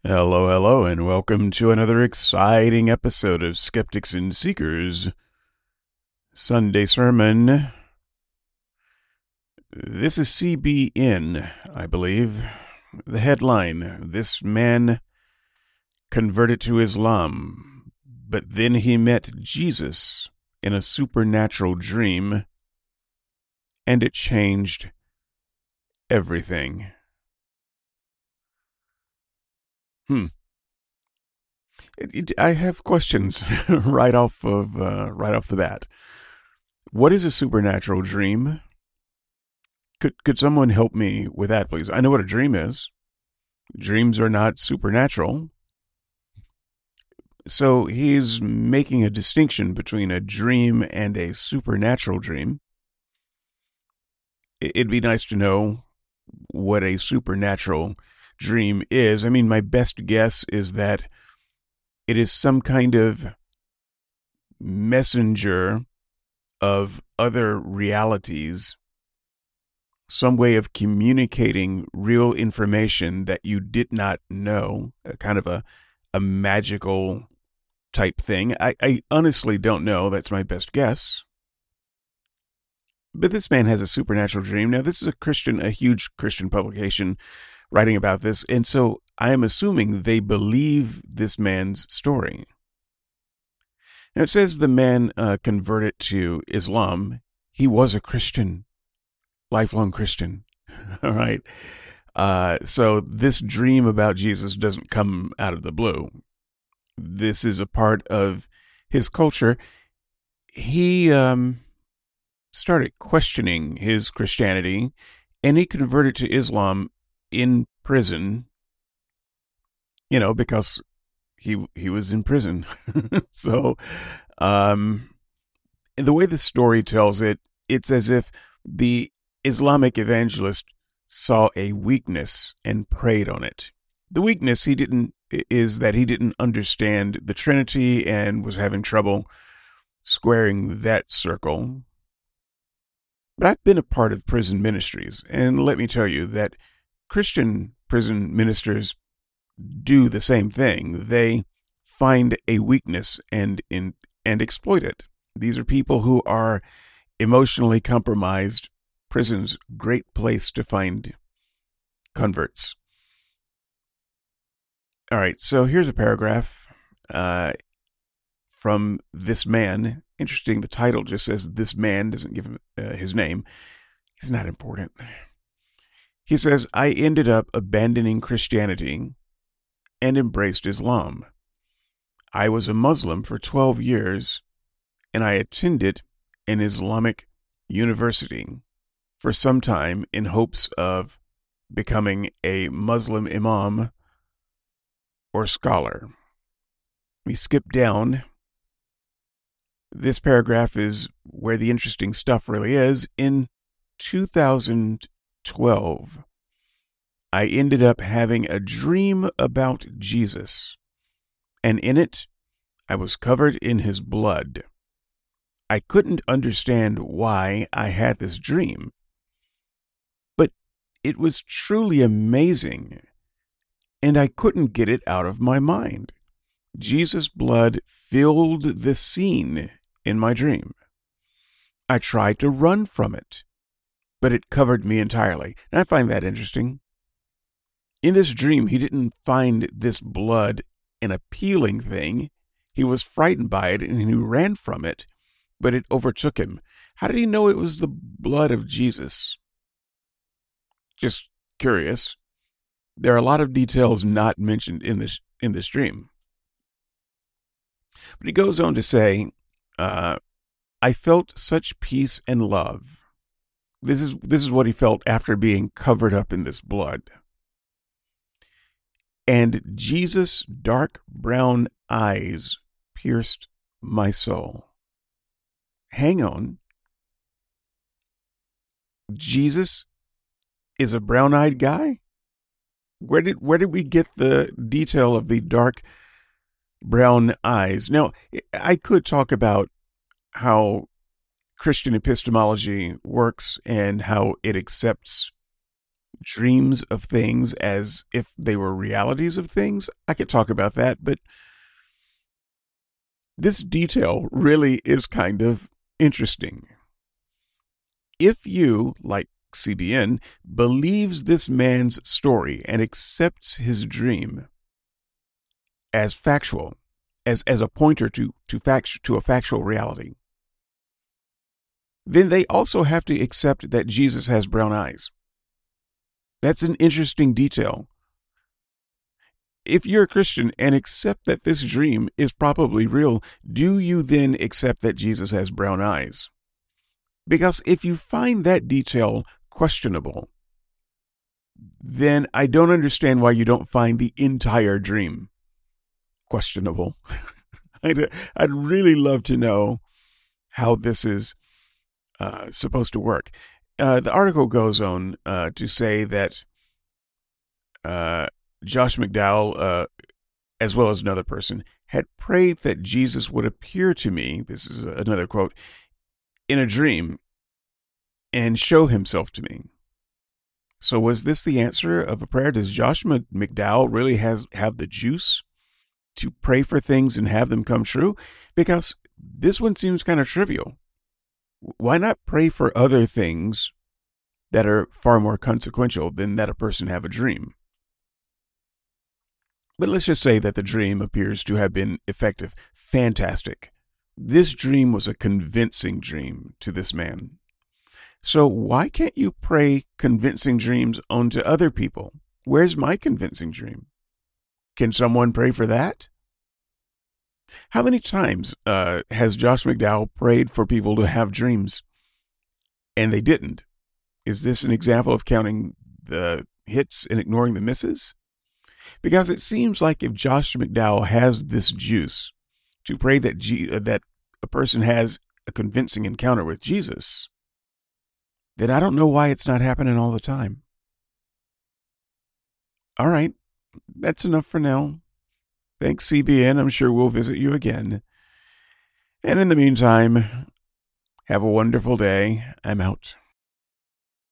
Hello, hello, and welcome to another exciting episode of Skeptics and Seekers Sunday Sermon. This is CBN, I believe. The headline: This man converted to Islam, but then he met Jesus in a supernatural dream, and it changed everything. I have questions right off the bat. What is a supernatural dream? Could someone help me with that, please? I know what a dream is. Dreams are not supernatural. So he's making a distinction between a dream and a supernatural dream. It'd be nice to know what a supernatural dream is. I mean, my best guess is that it is some kind of messenger of other realities, some way of communicating real information that you did not know, a kind of a magical type thing. I honestly don't know. That's my best guess. But this man has a supernatural dream. Now, this is a huge Christian publication writing about this, and so I am assuming they believe this man's story. Now, it says the man converted to Islam. He was a Christian, lifelong Christian. All right. So this dream about Jesus doesn't come out of the blue. This is a part of his culture. He started questioning his Christianity, and he converted to Islam in prison, because he was in prison. So the way the story tells it, it's as if the Islamic evangelist saw a weakness and prayed on it. The weakness is that he didn't understand the Trinity and was having trouble squaring that circle. But I've been a part of prison ministries, and let me tell you that Christian prison ministers do the same thing. They find a weakness and exploit it. These are people who are emotionally compromised. Prison's a great place to find converts. All right, so here's a paragraph from this man. Interesting, the title just says this man, doesn't give him his name. He's not important. He says, I ended up abandoning Christianity and embraced Islam. I was a Muslim for 12 years, and I attended an Islamic university for some time in hopes of becoming a Muslim imam or scholar. We skip down. This paragraph is where the interesting stuff really is. In 2012, I ended up having a dream about Jesus, and in it, I was covered in his blood. I couldn't understand why I had this dream, but it was truly amazing, and I couldn't get it out of my mind. Jesus' blood filled the scene in my dream. I tried to run from it, but it covered me entirely. And I find that interesting. In this dream, he didn't find this blood an appealing thing. He was frightened by it and he ran from it, but it overtook him. How did he know it was the blood of Jesus? Just curious. There are a lot of details not mentioned in this dream. But he goes on to say, I felt such peace and love. This is what he felt after being covered up in this blood. And Jesus' dark brown eyes pierced my soul. Hang on. Jesus is a brown-eyed guy? Where did we get the detail of the dark brown eyes? Now, I could talk about how Christian epistemology works and how it accepts dreams of things as if they were realities of things. I could talk about that, but this detail really is kind of interesting. If you, like CBN, believes this man's story and accepts his dream as factual, as a pointer to a factual reality, then they also have to accept that Jesus has brown eyes. That's an interesting detail. If you're a Christian and accept that this dream is probably real, do you then accept that Jesus has brown eyes? Because if you find that detail questionable, then I don't understand why you don't find the entire dream questionable. I'd really love to know how this is supposed to work. The article goes on to say that Josh McDowell, as well as another person, had prayed that Jesus would appear to me, this is another quote, in a dream and show himself to me. So was this the answer of a prayer? Does Josh McDowell really have the juice to pray for things and have them come true? Because this one seems kind of trivial. Why not pray for other things that are far more consequential than that a person have a dream? But let's just say that the dream appears to have been effective. Fantastic. This dream was a convincing dream to this man. So why can't you pray convincing dreams onto other people? Where's my convincing dream? Can someone pray for that? How many times has Josh McDowell prayed for people to have dreams and they didn't? Is this an example of counting the hits and ignoring the misses? Because it seems like if Josh McDowell has this juice to pray that that a person has a convincing encounter with Jesus, then I don't know why it's not happening all the time. All right, that's enough for now. Thanks, CBN. I'm sure we'll visit you again. And in the meantime, have a wonderful day. I'm out.